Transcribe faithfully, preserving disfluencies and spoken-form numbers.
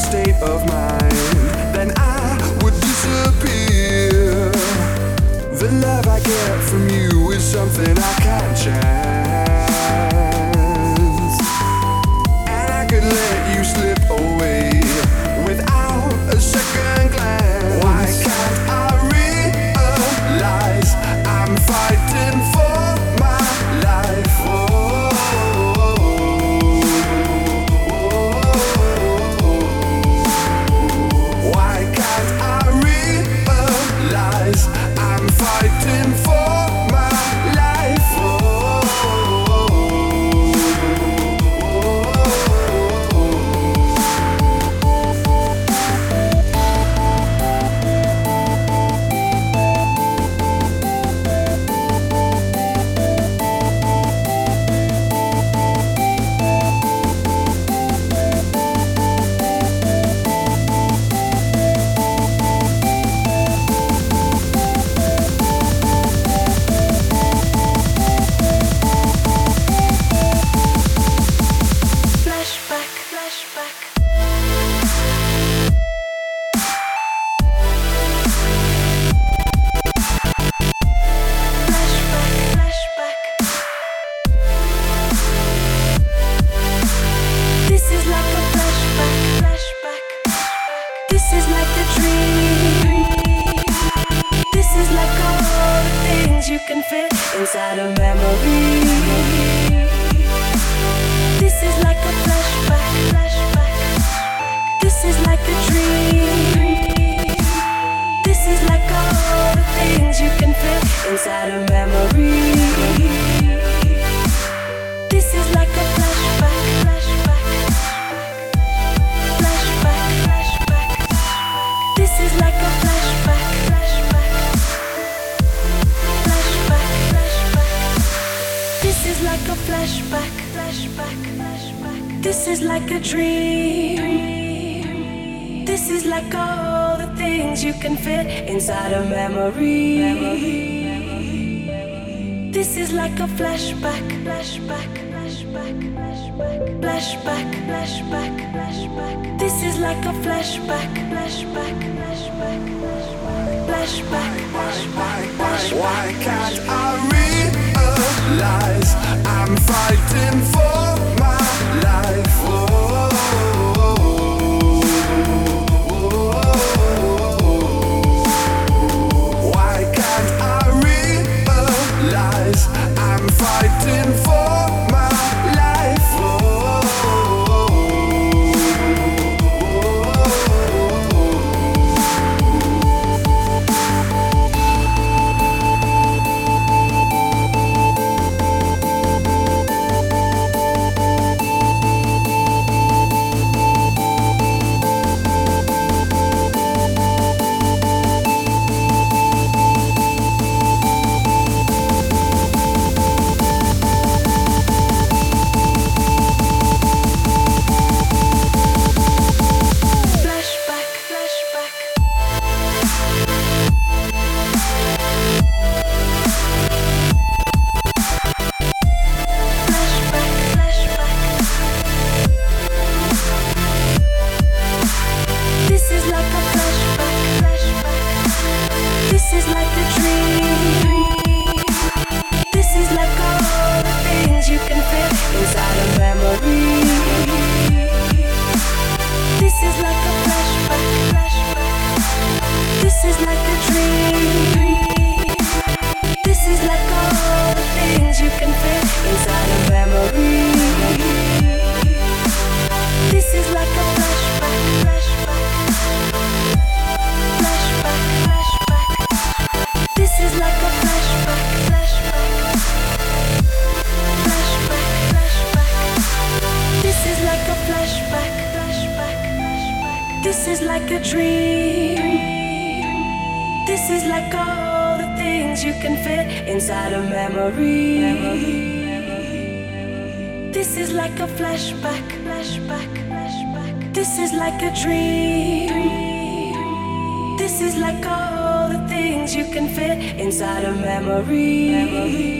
state of mind, then I would disappear. The love I get from you is something I can't chance, and I could let you slip away without a second glance. Why can't I realize I'm fighting for my life? Oh, why can't I realize I'm fighting for my life? Oh, you can fit inside a memory. This is like a flashback, flashback. This is like a dream. This is like all the things you can fit inside a memory. This is like a flashback, flashback. Flashback, flashback. This is like a flashback, flashback. This is like a flashback, flashback, flashback. This is like a dream. This is like all the things you can fit inside a memory. This is like a flashback, flashback, flashback, flashback, flashback, flashback, flashback. This is like a flashback, flashback, flashback, flashback, flashback, flashback. Why can't I realize I'm fighting for my life? Oh, why can't I realize I'm fighting for my life? Oh, This is like a dream. This is like all the things you can fit inside a memory. This is like a flashback, flashback, flashback. This is like a dream. This is like all the things you can fit inside a memory.